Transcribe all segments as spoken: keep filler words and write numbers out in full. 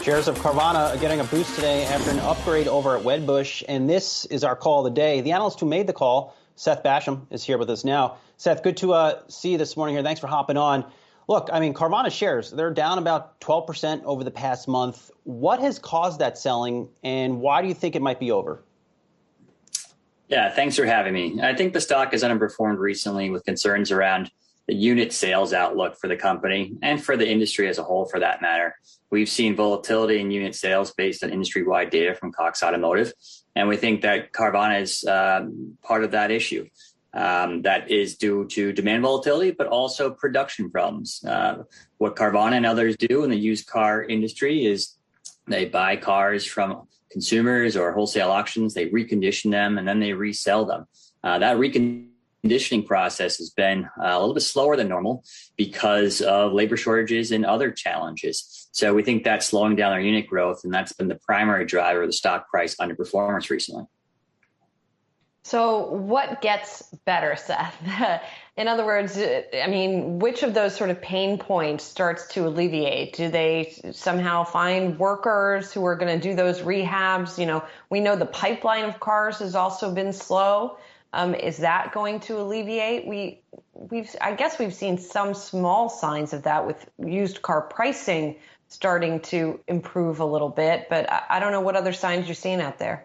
Shares of Carvana are getting a boost today after an upgrade over at Wedbush, and this is our call of the day. The analyst who made the call, Seth Basham, is here with us now. Seth, good to uh, see you this morning here. Thanks for hopping on. Look, I mean, Carvana shares, they're down about twelve percent over the past month. What has caused that selling, and why do you think it might be over? Yeah, thanks for having me. I think the stock has underperformed recently with concerns around the unit sales outlook for the company and for the industry as a whole, for that matter. We've seen volatility in unit sales based on industry-wide data from Cox Automotive, and we think that Carvana is um, part of that issue. Um, that is due to demand volatility, but also production problems. Uh, what Carvana and others do in the used car industry is they buy cars from consumers or wholesale auctions, they recondition them, and then they resell them. Uh, that reconditioning process has been uh, a little bit slower than normal because of labor shortages and other challenges. So we think that's slowing down our unit growth, and that's been the primary driver of the stock price underperformance recently. So what gets better, Seth? In other words, I mean, which of those sort of pain points starts to alleviate? Do they somehow find workers who are going to do those rehabs? You know, we know the pipeline of cars has also been slow. Um, is that going to alleviate? We, we've, I guess we've seen some small signs of that with used car pricing starting to improve a little bit, but I, I don't know what other signs you're seeing out there.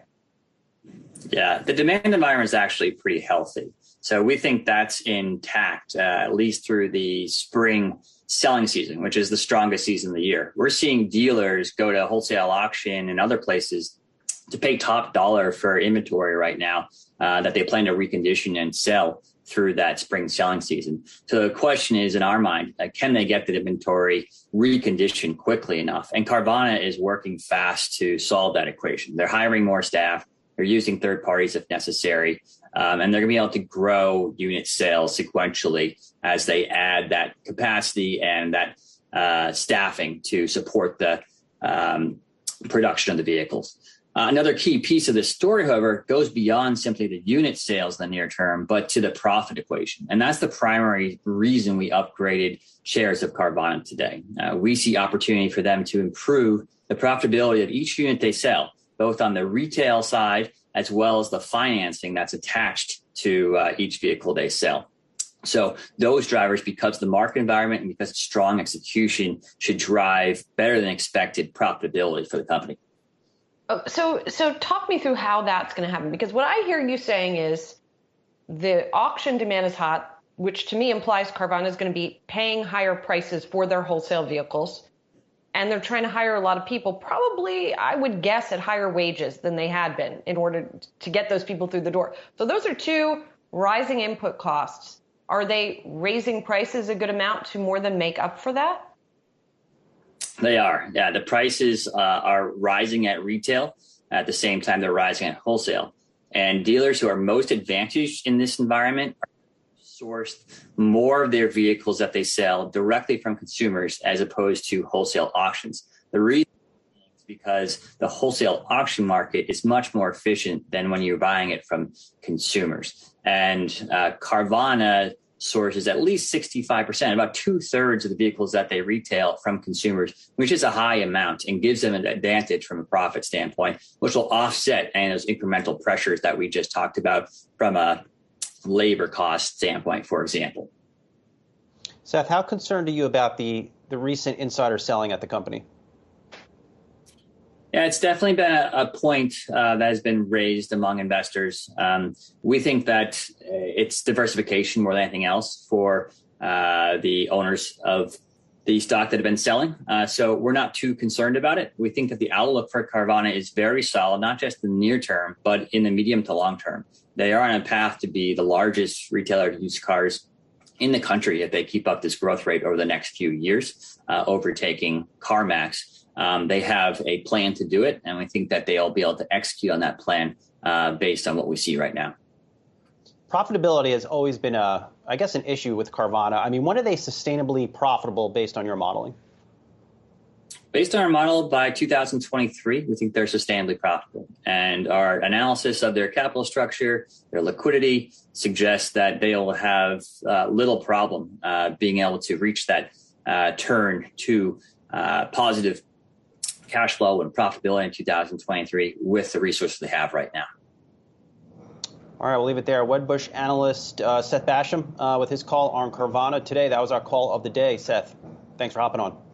Yeah, the demand environment is actually pretty healthy. So we think that's intact, uh, at least through the spring selling season, which is the strongest season of the year. We're seeing dealers go to wholesale auction and other places to pay top dollar for inventory right now uh, that they plan to recondition and sell through that spring selling season. So the question is, in our mind, uh, can they get the inventory reconditioned quickly enough? And Carvana is working fast to solve that equation. They're hiring more staff. They're using third parties if necessary, um, and they're going to be able to grow unit sales sequentially as they add that capacity and that uh, staffing to support the um, production of the vehicles. Uh, another key piece of this story, however, goes beyond simply the unit sales in the near term, but to the profit equation. And that's the primary reason we upgraded shares of Carvana today. Uh, we see opportunity for them to improve the profitability of each unit they sell, both on the retail side as well as the financing that's attached to uh, each vehicle they sell. So those drivers, because the market environment and because strong execution, should drive better than expected profitability for the company. Oh, so, so talk me through how that's going to happen, because what I hear you saying is the auction demand is hot, which to me implies Carvana is going to be paying higher prices for their wholesale vehicles. And they're trying to hire a lot of people, probably, I would guess, at higher wages than they had been in order to get those people through the door. So those are two rising input costs. Are they raising prices a good amount to more than make up for that? They are. Yeah, the prices uh, are rising at retail. At the same time, they're rising at wholesale. And dealers who are most advantaged in this environment are sourced more of their vehicles that they sell directly from consumers as opposed to wholesale auctions. The reason is because the wholesale auction market is much more efficient than when you're buying it from consumers. And uh, Carvana sources at least sixty-five percent, about two thirds of the vehicles that they retail from consumers, which is a high amount and gives them an advantage from a profit standpoint, which will offset any of those incremental pressures that we just talked about from a labor cost standpoint, for example. Seth, how concerned are you about the, the recent insider selling at the company? Yeah, it's definitely been a, a point uh, that has been raised among investors. Um, we think that uh, it's diversification more than anything else for uh, the owners of the stock that have been selling. Uh, so we're not too concerned about it. We think that the outlook for Carvana is very solid, not just in the near term, but in the medium to long term. They are on a path to be the largest retailer of used cars in the country if they keep up this growth rate over the next few years, uh, overtaking CarMax. Um, they have a plan to do it, and we think that they'll be able to execute on that plan uh, based on what we see right now. Profitability has always been, a, I guess, an issue with Carvana. I mean, when are they sustainably profitable based on your modeling? Based on our model, by two thousand twenty-three, we think they're sustainably profitable. And our analysis of their capital structure, their liquidity, suggests that they'll have uh, little problem uh, being able to reach that uh, turn to uh, positive cash flow and profitability in two thousand twenty-three with the resources they have right now. All right, we'll leave it there. Wedbush analyst uh, Seth Basham uh, with his call on Carvana today. That was our call of the day. Seth, thanks for hopping on.